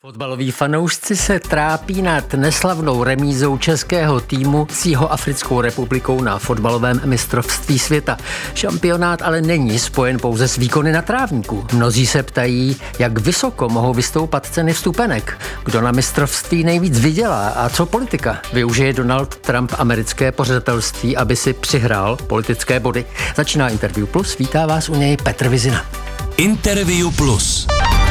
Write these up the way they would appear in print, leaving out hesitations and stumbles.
Fotbaloví fanoušci se trápí nad neslavnou remízou českého týmu s Jihoafrickou republikou na fotbalovém mistrovství světa. Šampionát ale není spojen pouze s výkony na trávníku. Mnozí se ptají, jak vysoko mohou vystoupat ceny vstupenek, kdo na mistrovství nejvíc vydělá a co politika. Využije Donald Trump americké pořadatelství, aby si přihrál politické body. Začíná Interview Plus, vítá vás u něj Petr Vizina. Interview Plus.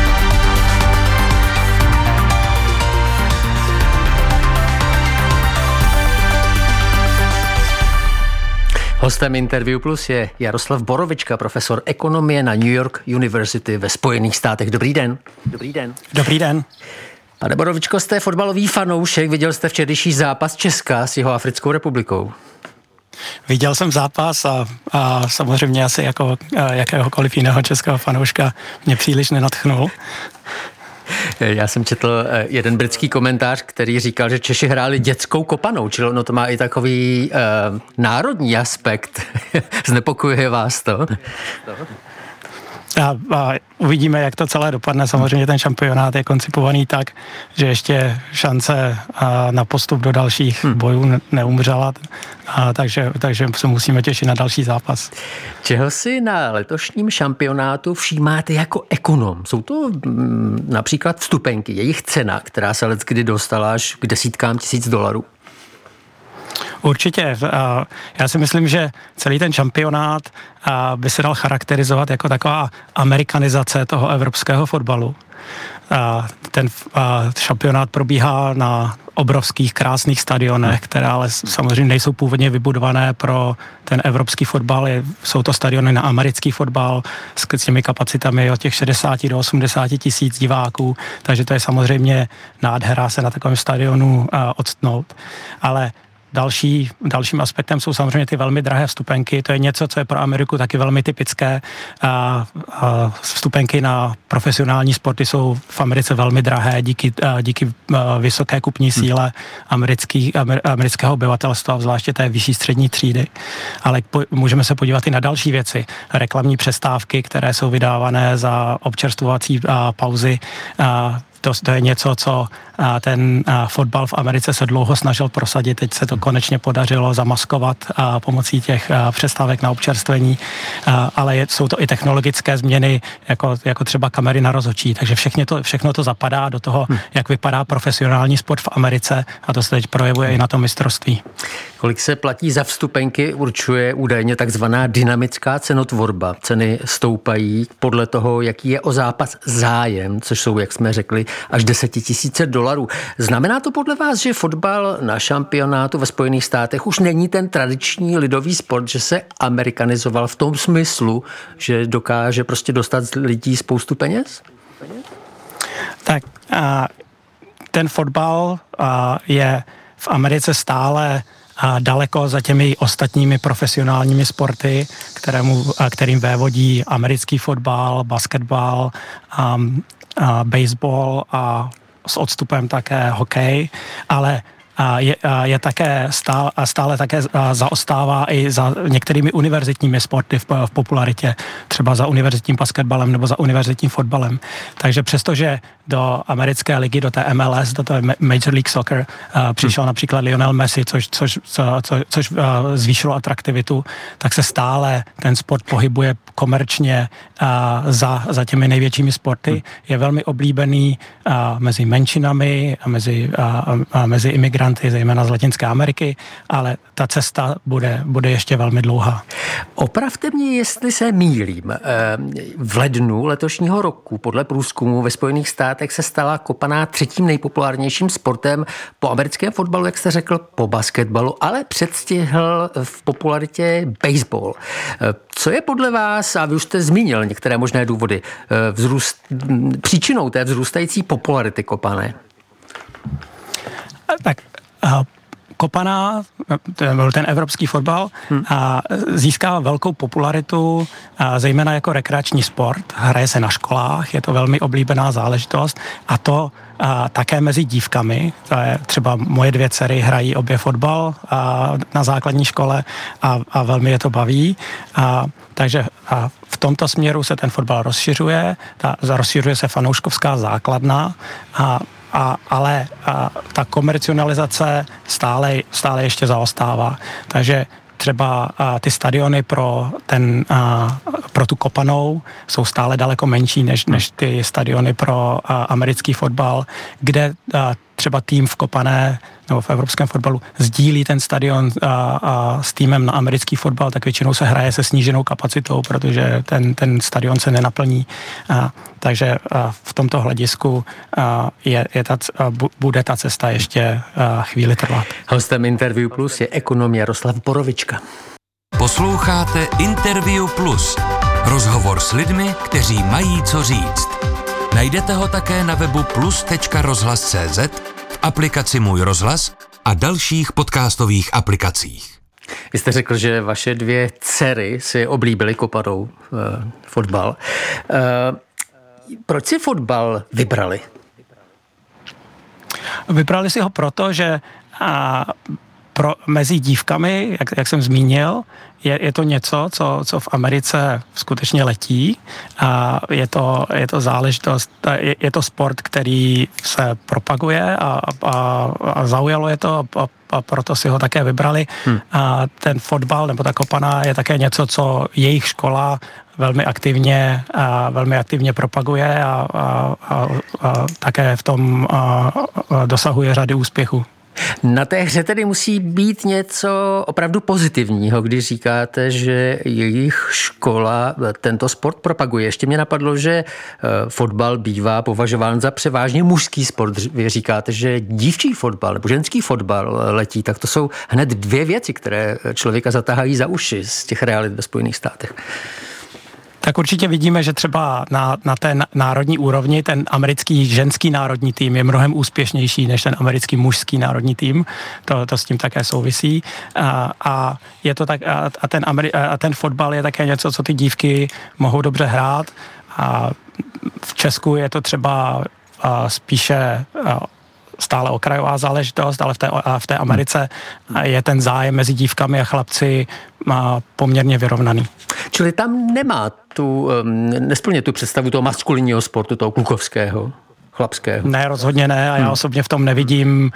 Hostem Interview Plus je Jaroslav Borovička, profesor ekonomie na New York University ve Spojených státech. Dobrý den. Dobrý den. Dobrý den. Pane Borovičko, jste fotbalový fanoušek, viděl jste včerejší zápas Česka s Jihoafrickou republikou? Viděl jsem zápas a samozřejmě asi jako jakéhokoliv jiného českého fanouška mě příliš nenadchnul. Já jsem četl jeden britský komentář, který říkal, že Češi hráli dětskou kopanou, čili ono to má i takový národní aspekt. Znepokojuje vás to? A uvidíme, jak to celé dopadne. Samozřejmě ten šampionát je koncipovaný tak, že ještě šance na postup do dalších bojů neumřela, takže se musíme těšit na další zápas. Čeho si na letošním šampionátu všímáte jako ekonom? Jsou to například vstupenky, jejich cena, která se leckdy dostala až k desítkám tisíc dolarů? Určitě. Já si myslím, že celý ten šampionát by se dal charakterizovat jako taková amerikanizace toho evropského fotbalu. Ten šampionát probíhá na obrovských krásných stadionech, které ale samozřejmě nejsou původně vybudované pro ten evropský fotbal. Jsou to stadiony na americký fotbal s těmi kapacitami od těch 60 do 80 tisíc diváků, takže to je samozřejmě nádhera se na takovém stadionu odstnout. Ale dalším aspektem jsou samozřejmě ty velmi drahé vstupenky. To je něco, co je pro Ameriku taky velmi typické. Vstupenky na profesionální sporty jsou v Americe velmi drahé díky vysoké kupní síle amerického obyvatelstva, zvláště té vyšší střední třídy. Ale můžeme se podívat i na další věci. Reklamní přestávky, které jsou vydávané za občerstvovací pauzy. To je něco, co ten fotbal v Americe se dlouho snažil prosadit. Teď se to konečně podařilo zamaskovat pomocí těch přestávek na občerstvení, ale jsou to i technologické změny, jako třeba kamery na rozhodčí. Takže všechno to zapadá do toho, jak vypadá profesionální sport v Americe, a to se teď projevuje i na tom mistrovství. Kolik se platí za vstupenky, určuje údajně takzvaná dynamická cenotvorba. Ceny stoupají podle toho, jaký je o zápas zájem, což jsou, jak jsme řekli, až 10 tisíce dolarů. Znamená to podle vás, že fotbal na šampionátu ve Spojených státech už není ten tradiční lidový sport, že se amerikanizoval v tom smyslu, že dokáže prostě dostat z lidí spoustu peněz? Tak ten fotbal je v Americe stále daleko za těmi ostatními profesionálními sporty, kterým vévodí americký fotbal, basketbal, baseball a s odstupem také hokej, ale je také stále také zaostává i za některými univerzitními sporty v popularitě, třeba za univerzitním basketbalem nebo za univerzitním fotbalem. Takže přestože do americké ligy, do té MLS, do té Major League Soccer přišel například Lionel Messi, což zvýšilo atraktivitu, tak se stále ten sport pohybuje komerčně za těmi největšími sporty. Je velmi oblíbený mezi menšinami a mezi imigranty, zejména z Latinské Ameriky, ale ta cesta bude ještě velmi dlouhá. Opravte mě, jestli se mýlím. V lednu letošního roku podle průzkumu ve Spojených státech se stala kopaná třetím nejpopulárnějším sportem po americkém fotbalu, jak jste řekl, po basketbalu, ale předstihl v popularitě baseball. Co je podle vás, a vy už jste zmínil některé možné důvody, příčinou té vzrůstající popularity kopané? Tak Kopaná, byl ten evropský fotbal, a získává velkou popularitu, zejména jako rekreační sport. Hraje se na školách, je to velmi oblíbená záležitost a to také mezi dívkami. To je třeba moje 2 dcery hrají obě fotbal na základní škole a velmi je to baví. Takže v tomto směru se ten fotbal rozšiřuje, rozšiřuje se fanouškovská základna, ale ta komercionalizace stále ještě zaostává. Takže třeba ty stadiony pro tu Kopanou jsou stále daleko menší než ty stadiony pro americký fotbal, kde třeba tým v Kopané nebo v evropském fotbalu sdílí ten stadion s týmem na americký fotbal, tak většinou se hraje se sníženou kapacitou, protože ten stadion se nenaplní. Takže v tomto hledisku bude ta cesta ještě chvíli trvat. Hostem Interview Plus je ekonom Jaroslav Borovička. Posloucháte Interview Plus. Rozhovor s lidmi, kteří mají co říct. Najdete ho také na webu plus.rozhlas.cz, v aplikaci Můj rozhlas a dalších podcastových aplikacích. Vy jste řekl, že vaše 2 dcery si oblíbily Kopanou fotbal. Proč si fotbal vybrali? Vybrali si ho proto, že mezi dívkami, jak jsem zmínil, je to něco, co v Americe skutečně letí. Je to záležitost, je to sport, který se propaguje a zaujalo je to a proto si ho také vybrali. Ten fotbal nebo ta Kopaná je také něco, co jejich škola velmi aktivně propaguje a také v tom dosahuje řady úspěchů. Na té hře tedy musí být něco opravdu pozitivního, když říkáte, že jejich škola tento sport propaguje. Ještě mě napadlo, že fotbal bývá považován za převážně mužský sport. Vy říkáte, že dívčí fotbal nebo ženský fotbal letí, tak to jsou hned 2 věci, které člověka zatáhají za uši z těch realit ve Spojených státech. Tak určitě vidíme, že třeba na té národní úrovni ten americký ženský národní tým je mnohem úspěšnější než ten americký mužský národní tým. To s tím také souvisí. A je to tak, a ten fotbal je také něco, co ty dívky mohou dobře hrát. A v Česku je to třeba spíše stále okrajová záležitost, ale v té Americe je ten zájem mezi dívkami a chlapci poměrně vyrovnaný. Čili tam nemá nesplně tu představu toho maskulinního sportu, toho klukovského, chlapského. Ne, rozhodně ne a já osobně v tom nevidím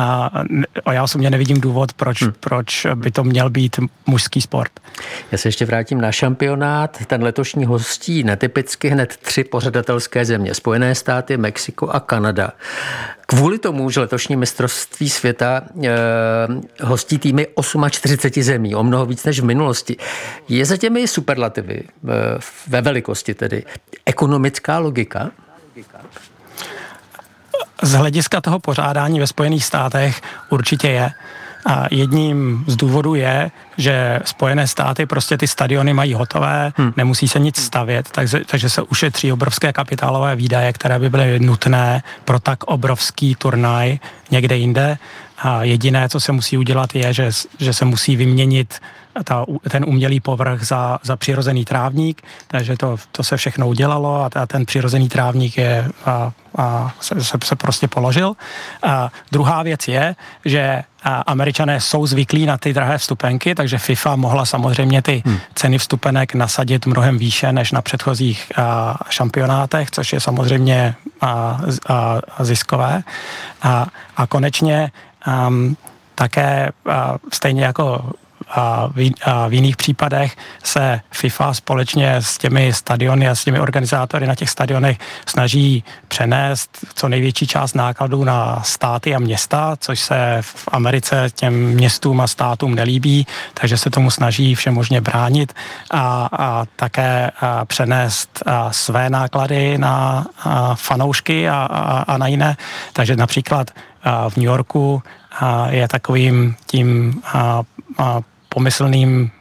důvod, proč by to měl být mužský sport. Já se ještě vrátím na šampionát. Ten letošní hostí netypicky hned 3 pořadatelské země. Spojené státy, Mexiko a Kanada. Kvůli tomu, že letošní mistrovství světa hostí týmy 48 zemí, o mnoho víc než v minulosti. Je za těmi superlativy ve velikosti tedy ekonomická logika? Z hlediska toho pořádání ve Spojených státech určitě je. A jedním z důvodů je, že Spojené státy prostě ty stadiony mají hotové, nemusí se nic stavět, takže se ušetří obrovské kapitálové výdaje, které by byly nutné pro tak obrovský turnaj někde jinde. A jediné, co se musí udělat, je, že se musí vyměnit ten umělý povrch za přirozený trávník, takže to se všechno udělalo a ten přirozený trávník se prostě položil. A druhá věc je, že Američané jsou zvyklí na ty drahé vstupenky, takže FIFA mohla samozřejmě ty ceny vstupenek nasadit mnohem výše než na předchozích šampionátech, což je samozřejmě ziskové. A konečně také stejně jako v jiných případech se FIFA společně s těmi stadiony a s těmi organizátory na těch stadionech snaží přenést co největší část nákladů na státy a města, což se v Americe těm městům a státům nelíbí, takže se tomu snaží všemožně bránit a také přenést své náklady na fanoušky a na jiné. Takže například v New Yorku je takovým tím pomyslným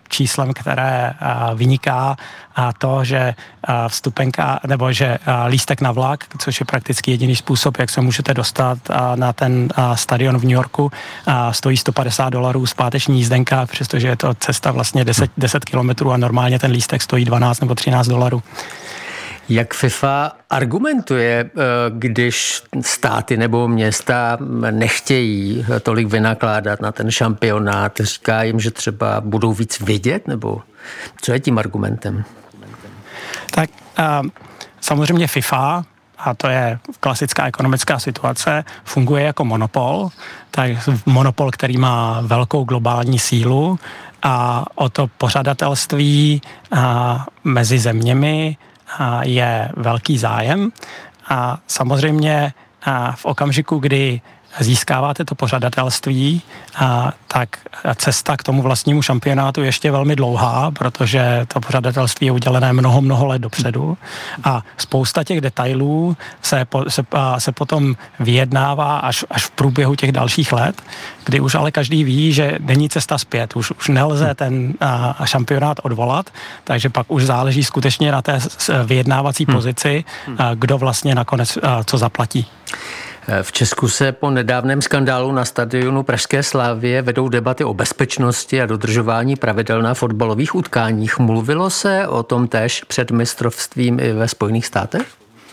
číslem, které vyniká to, že vstupenka nebo že lístek na vlak, což je prakticky jediný způsob, jak se můžete dostat na ten stadion v New Yorku, stojí $150 zpáteční jízdenka, přestože je to cesta vlastně 10 kilometrů a normálně ten lístek stojí $12 nebo $13. Jak FIFA argumentuje, když státy nebo města nechtějí tolik vynakládat na ten šampionát? Říká jim, že třeba budou víc vědět, nebo co je tím argumentem? Tak samozřejmě FIFA, a to je klasická ekonomická situace, funguje jako monopol, tak monopol, který má velkou globální sílu a o to pořadatelství mezi zeměmi je velký zájem a samozřejmě v okamžiku, kdy získáváte to pořadatelství, tak cesta k tomu vlastnímu šampionátu je ještě velmi dlouhá, protože to pořadatelství je udělené mnoho let dopředu a spousta těch detailů se potom vyjednává až v průběhu těch dalších let, kdy už ale každý ví, že není cesta zpět, už nelze ten šampionát odvolat, takže pak už záleží skutečně na té vyjednávací pozici, kdo vlastně nakonec co zaplatí. V Česku se po nedávném skandálu na stadionu Pražské Slavie vedou debaty o bezpečnosti a dodržování pravidel na fotbalových utkáních. Mluvilo se o tom též před mistrovstvím i ve Spojených státech?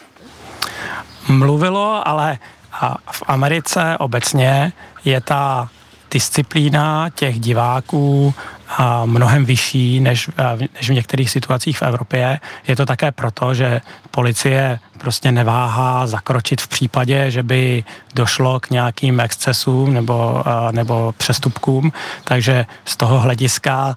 Mluvilo, ale v Americe obecně je ta disciplína těch diváků mnohem vyšší než v některých situacích v Evropě. Je to také proto, že policie prostě neváhá zakročit v případě, že by došlo k nějakým excesům nebo přestupkům. Takže z toho hlediska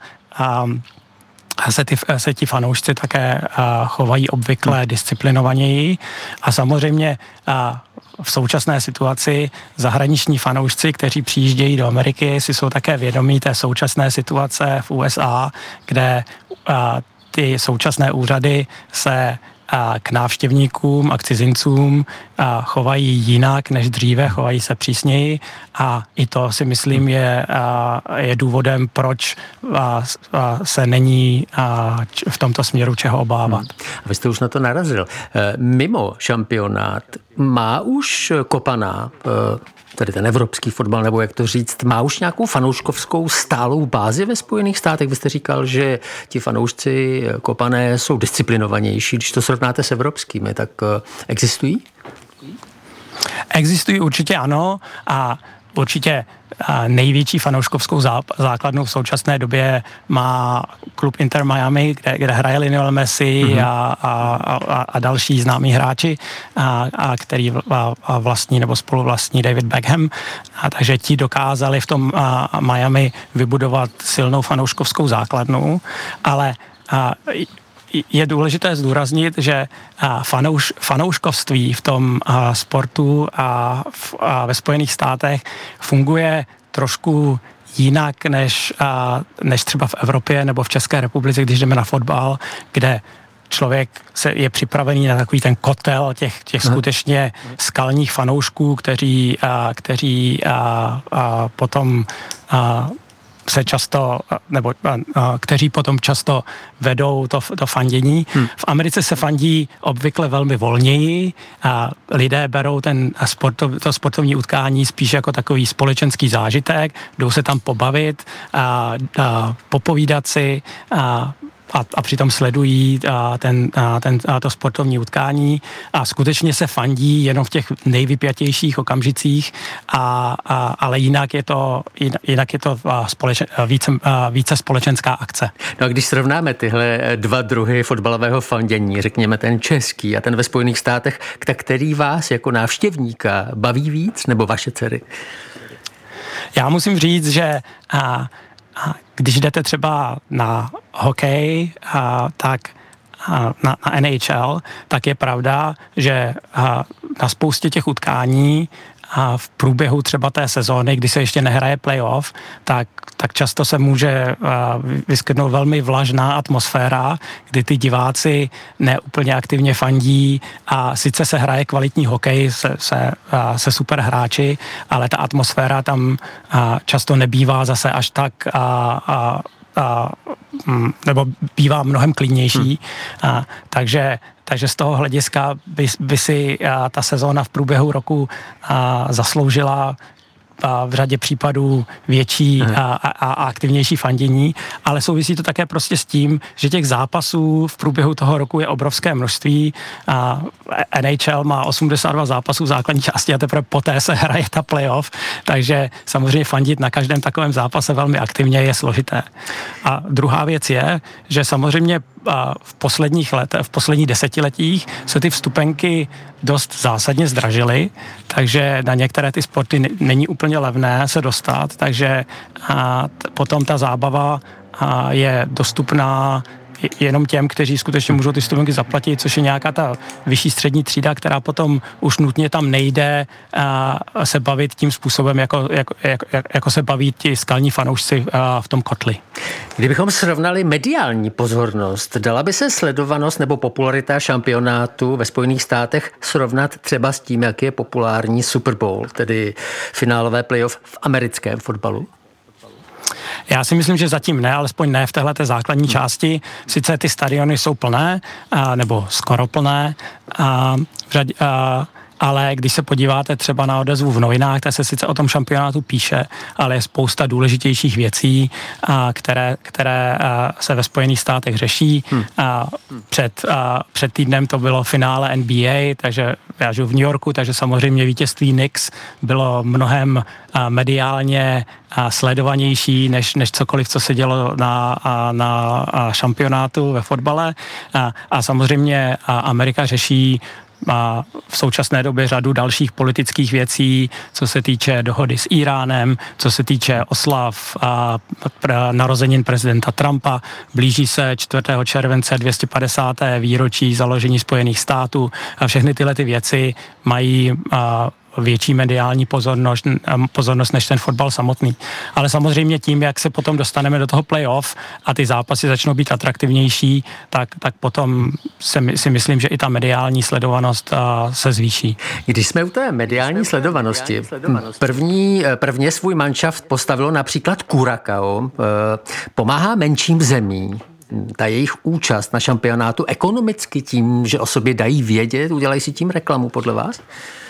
se ti fanoušci také chovají obvykle disciplinovaněji a samozřejmě v současné situaci zahraniční fanoušci, kteří přijíždějí do Ameriky, si jsou také vědomí té současné situace v USA, kde ty současné úřady se k návštěvníkům a k cizincům chovají jinak než dříve, chovají se přísněji a i to si myslím je důvodem, proč se není v tomto směru čeho obávat. A vy jste už na to narazil. Mimo šampionát má už kopaná, tedy ten evropský fotbal, nebo jak to říct, má už nějakou fanouškovskou stálou bázi ve Spojených státech? Vy jste říkal, že ti fanoušci kopané jsou disciplinovanější. Když to srovnáte s evropskými, tak existují? Existují určitě ano a určitě největší fanouškovskou základnu v současné době má klub Inter Miami, kde hraje Lionel Messi a další známí hráči, který vlastní nebo spoluvlastní David Beckham. Takže ti dokázali v tom Miami vybudovat silnou fanouškovskou základnu, ale je důležité zdůraznit, že fanouškovství v tom sportu a ve Spojených státech funguje trošku jinak než třeba v Evropě nebo v České republice, když jdeme na fotbal, kde člověk je připravený na takový ten kotel těch skutečně skalních fanoušků, kteří potom se často, nebo kteří potom často vedou to fandění. V Americe se fandí obvykle velmi volněji a lidé berou to sportovní utkání spíš jako takový společenský zážitek, jdou se tam pobavit, popovídat si a přitom sledují to sportovní utkání a skutečně se fandí jenom v těch nejvypjatějších okamžicích, ale jinak je to více společenská akce. No a když srovnáme tyhle dva druhy fotbalového fandění, řekněme ten český a ten ve Spojených státech, tak který vás jako návštěvníka baví víc, nebo vaše dcery? Já musím říct, že když jdete třeba na hokej, tak na NHL, tak je pravda, že na spoustě těch utkání a v průběhu třeba té sezóny, kdy se ještě nehraje playoff, tak často se může vyskytnout velmi vlažná atmosféra, kdy ty diváci neúplně aktivně fandí a sice se hraje kvalitní hokej se super hráči, ale ta atmosféra tam často nebývá zase až tak nebo bývá mnohem klidnější, takže z toho hlediska by si ta sezóna v průběhu roku zasloužila v řadě případů větší a aktivnější fandění, ale souvisí to také prostě s tím, že těch zápasů v průběhu toho roku je obrovské množství. NHL má 82 zápasů v základní části a teprve poté se hraje ta playoff, takže samozřejmě fandit na každém takovém zápase velmi aktivně je složité. A druhá věc je, že samozřejmě v posledních desetiletích se ty vstupenky dost zásadně zdražily, takže na některé ty sporty není úplně levné se dostat, takže potom ta zábava je dostupná jenom těm, kteří skutečně můžou ty vstupenky zaplatit, což je nějaká ta vyšší střední třída, která potom už nutně tam nejde se bavit tím způsobem, jako se baví ti skalní fanoušci v tom kotli. Kdybychom srovnali mediální pozornost, dala by se sledovanost nebo popularita šampionátu ve Spojených státech srovnat třeba s tím, jak je populární Super Bowl, tedy finálové playoff v americkém fotbalu? Já si myslím, že zatím ne, alespoň ne v téhleté základní části. Sice ty stadiony jsou plné, nebo skoro plné, ale když se podíváte třeba na odezvu v novinách, tak se sice o tom šampionátu píše, ale je spousta důležitějších věcí, které se ve Spojených státech řeší. Před týdnem to bylo finále NBA, takže já žiju v New Yorku, takže samozřejmě vítězství Knicks bylo mnohem mediálně sledovanější než cokoliv, co se dělo na šampionátu ve fotbale. A samozřejmě Amerika řeší v současné době řadu dalších politických věcí, co se týče dohody s Iránem, co se týče oslav narozenin prezidenta Trumpa. Blíží se 4. července 250. výročí založení Spojených států a všechny tyhle ty věci mají větší mediální pozornost než ten fotbal samotný. Ale samozřejmě tím, jak se potom dostaneme do toho playoff a ty zápasy začnou být atraktivnější, tak potom si myslím, že i ta mediální sledovanost se zvýší. Když jsme u té mediální sledovanosti, prvně svůj manšaft postavilo například Curacao. Pomáhá menším zemím ta jejich účast na šampionátu ekonomicky tím, že o sobě dají vědět, udělají si tím reklamu podle vás?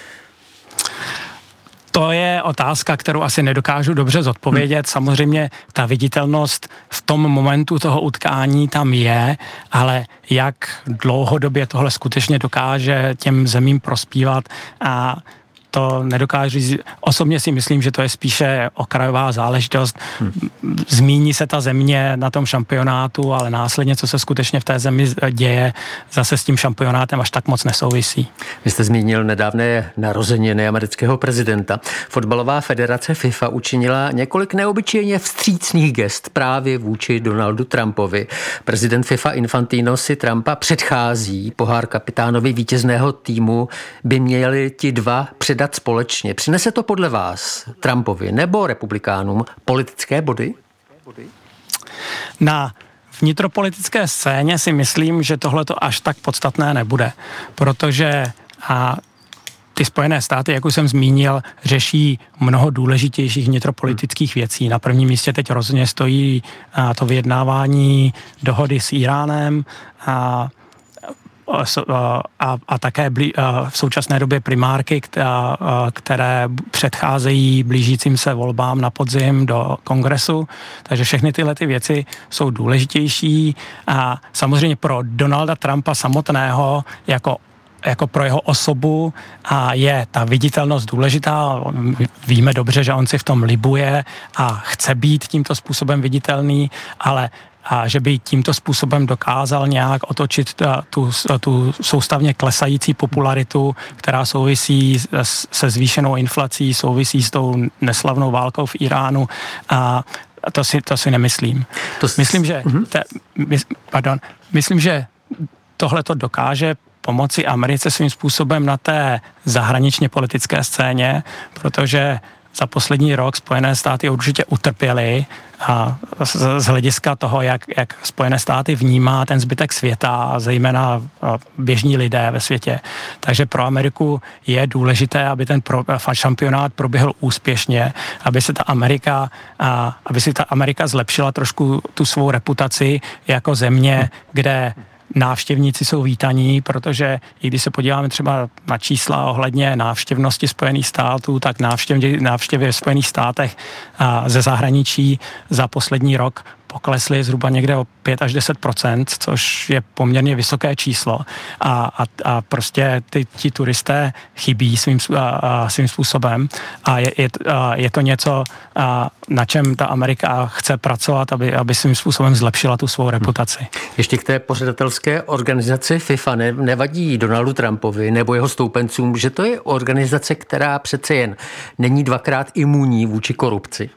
To je otázka, kterou asi nedokážu dobře zodpovědět. Samozřejmě ta viditelnost v tom momentu toho utkání tam je, ale jak dlouhodobě tohle skutečně dokáže těm zemím prospívat a to nedokážu říct. Osobně si myslím, že to je spíše okrajová záležitost. Zmíní se ta země na tom šampionátu, ale následně, co se skutečně v té zemi děje, zase s tím šampionátem až tak moc nesouvisí. Vy jste zmínil nedávné narozeniny amerického prezidenta. Fotbalová federace FIFA učinila několik neobyčejně vstřícných gest právě vůči Donaldu Trumpovi. Prezident FIFA Infantino si Trumpa předchází. Pohár kapitánovi vítězného týmu by měli ti dva předat společně. Přinese to podle vás Trumpovi nebo republikánům politické body? Na vnitropolitické scéně si myslím, že tohle to až tak podstatné nebude, protože ty Spojené státy, jak už jsem zmínil, řeší mnoho důležitějších vnitropolitických věcí. Na prvním místě teď rozhodně stojí to vyjednávání dohody s Iránem a také v současné době primárky, které předcházejí blížícím se volbám na podzim do kongresu. Takže všechny tyhle ty věci jsou důležitější a samozřejmě pro Donalda Trumpa samotného jako pro jeho osobu je ta viditelnost důležitá. Víme dobře, že on si v tom libuje a chce být tímto způsobem viditelný, ale že by tímto způsobem dokázal nějak otočit tu soustavně klesající popularitu, která souvisí se zvýšenou inflací, souvisí s tou neslavnou válkou v Iránu. To si nemyslím. Myslím, že tohle to dokáže pomoci Americe svým způsobem na té zahraničně politické scéně, protože za poslední rok Spojené státy určitě utrpěly a z hlediska toho, jak Spojené státy vnímá ten zbytek světa a zejména běžní lidé ve světě. Takže pro Ameriku je důležité, aby ten šampionát proběhl úspěšně, aby si ta Amerika zlepšila trošku tu svou reputaci jako země, kde návštěvníci jsou vítaní, protože i když se podíváme třeba na čísla ohledně návštěvnosti Spojených států, tak návštěvy v Spojených státech ze zahraničí za poslední rok poklesly zhruba někde o 5 až 10%, což je poměrně vysoké číslo. A prostě ti turisté chybí svým způsobem a je to něco, na čem ta Amerika chce pracovat, aby svým způsobem zlepšila tu svou reputaci. Ještě k té pořadatelské organizaci FIFA nevadí Donaldu Trumpovi nebo jeho stoupencům, že to je organizace, která přece jen není dvakrát imunní vůči korupci?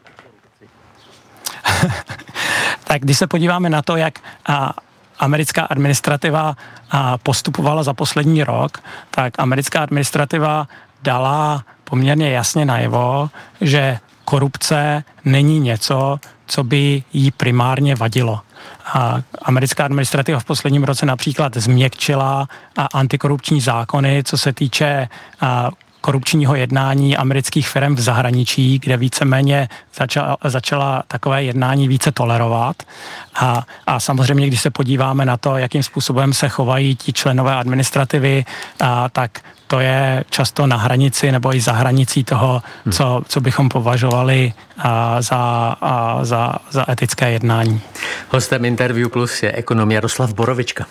Tak když se podíváme na to, jak americká administrativa postupovala za poslední rok, tak americká administrativa dala poměrně jasně najevo, že korupce není něco, co by jí primárně vadilo. Americká administrativa v posledním roce například změkčila antikorupční zákony, co se týče korupčního jednání amerických firm v zahraničí, kde víceméně začala takové jednání více tolerovat. A samozřejmě, když se podíváme na to, jakým způsobem se chovají ti členové administrativy, tak to je často na hranici nebo i za hranicí toho, co bychom považovali za etické jednání. Hostem Interview Plus je ekonom Jaroslav Borovička.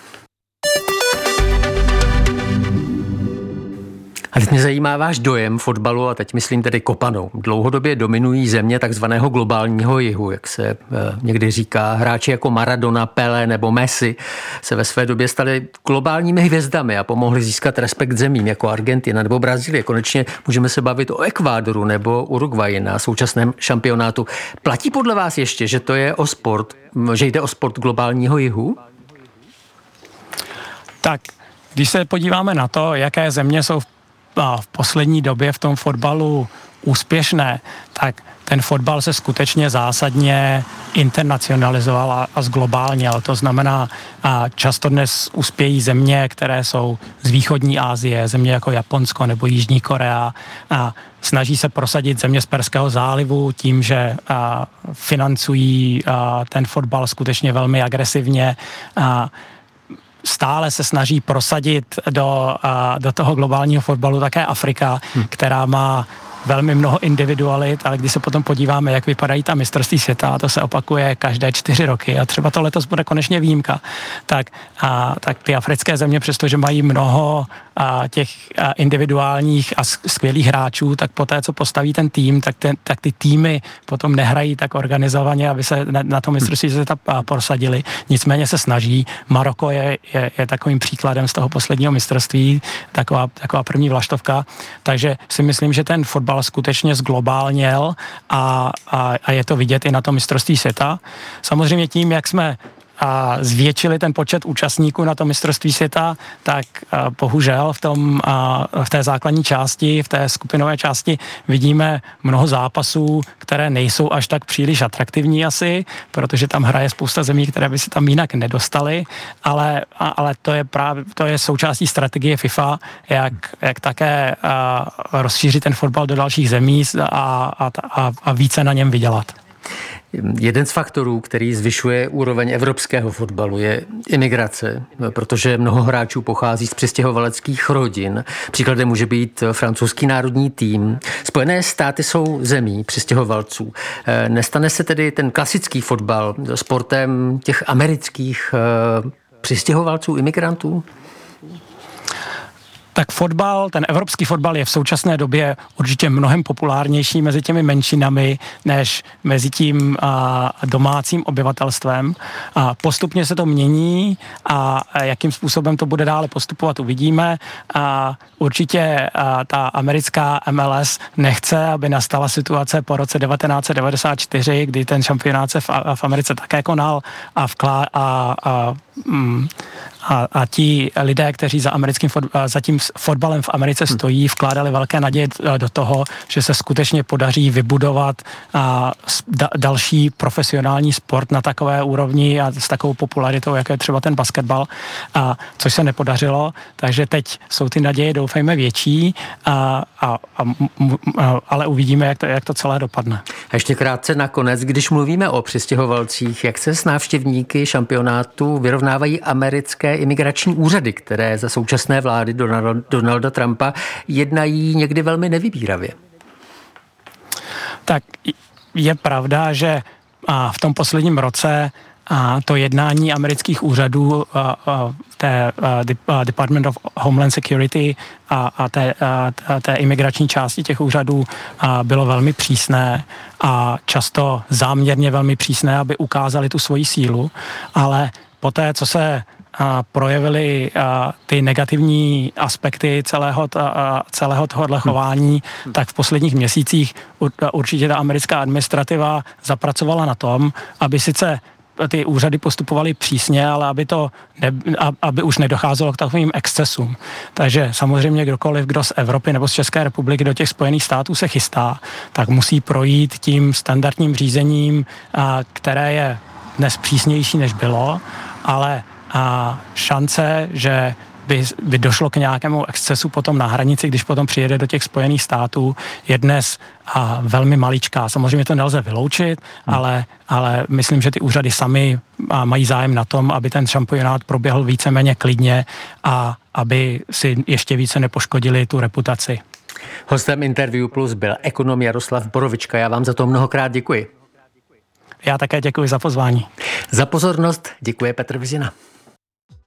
A teď mě zajímá váš dojem fotbalu, a teď myslím tedy kopanou. Dlouhodobě dominují země takzvaného globálního jihu, jak se někdy říká. Hráči jako Maradona, Pelé nebo Messi se ve své době stali globálními hvězdami a pomohli získat respekt zemím jako Argentina nebo Brazílie. Konečně můžeme se bavit o Ekvádoru nebo Uruguayi na současném šampionátu. Platí podle vás ještě, že to je že jde o sport globálního jihu? Tak, když se podíváme na to, jaké země jsou v poslední době v tom fotbalu úspěšné, tak ten fotbal se skutečně zásadně internacionalizoval a zglobálněl. To znamená, často dnes uspějí země, které jsou z východní Asie, země jako Japonsko nebo Jižní Korea, a snaží se prosadit země z Perského zálivu tím, že financují ten fotbal skutečně velmi agresivně. Stále se snaží prosadit do toho globálního fotbalu také Afrika, která má velmi mnoho individualit, ale když se potom podíváme, jak vypadají ta mistrovství světa, to se opakuje každé 4 roky a třeba to letos bude konečně výjimka, tak ty africké země, přestože mají mnoho těch individuálních a skvělých hráčů, tak poté, co postaví ten tým, tak ty týmy potom nehrají tak organizovaně, aby se na to mistrovství světa prosadili. Nicméně se snaží. Maroko je takovým příkladem z toho posledního mistrovství, taková první vlaštovka. Takže si myslím, že ten fotbal skutečně zglobálněl a je to vidět i na tom mistrovství světa. Samozřejmě tím, jak jsme zvětšili ten počet účastníků na tom mistrovství světa, tak bohužel v té základní části, v té skupinové části vidíme mnoho zápasů, které nejsou až tak příliš atraktivní asi, protože tam hraje spousta zemí, které by se tam jinak nedostaly, ale to je součástí strategie FIFA, jak také rozšířit ten fotbal do dalších zemí a více na něm vydělat. Jeden z faktorů, který zvyšuje úroveň evropského fotbalu, je imigrace, protože mnoho hráčů pochází z přistěhovaleckých rodin. Příkladem může být francouzský národní tým. Spojené státy jsou zemí přistěhovalců. Nestane se tedy ten klasický fotbal sportem těch amerických přistěhovalců, imigrantů? Tak ten evropský fotbal je v současné době určitě mnohem populárnější mezi těmi menšinami, než mezi tím domácím obyvatelstvem. Postupně se to mění a jakým způsobem to bude dále postupovat, uvidíme. Určitě ta americká MLS nechce, aby nastala situace po roce 1994, kdy ten šampionát se v Americe také konal a A ti lidé, kteří za tím fotbalem v Americe stojí, vkládali velké naděje do toho, že se skutečně podaří vybudovat další profesionální sport na takové úrovni a s takovou popularitou, jako je třeba ten basketbal, což se nepodařilo. Takže teď jsou ty naděje, doufejme, větší, ale uvidíme, jak to celé dopadne. A ještě krátce nakonec, když mluvíme o přistěhovalcích, jak se s návštěvníky šampionátu vyrovnávají americké imigrační úřady, které za současné vlády Donalda Trumpa jednají někdy velmi nevybíravě? Tak je pravda, že v tom posledním roce to jednání amerických úřadů, Department of Homeland Security a té imigrační části těch úřadů bylo velmi přísné a často záměrně velmi přísné, aby ukázali tu svoji sílu, ale poté, co se projevily ty negativní aspekty celého tohohle chování, tak v posledních měsících určitě ta americká administrativa zapracovala na tom, aby sice ty úřady postupovaly přísně, ale aby už nedocházelo k takovým excesům. Takže samozřejmě kdokoliv, kdo z Evropy nebo z České republiky do těch Spojených států se chystá, tak musí projít tím standardním řízením, které je dnes přísnější, než bylo, ale šance, že by došlo k nějakému excesu potom na hranici, když potom přijede do těch Spojených států, je dnes velmi maličká. Samozřejmě to nelze vyloučit, ale myslím, že ty úřady sami mají zájem na tom, aby ten šampionát proběhl víceméně klidně a aby si ještě více nepoškodili tu reputaci. Hostem Interview Plus byl ekonom Jaroslav Borovička. Já vám za to mnohokrát děkuji. Já také děkuji za pozvání. Za pozornost děkuje Petr Vizina.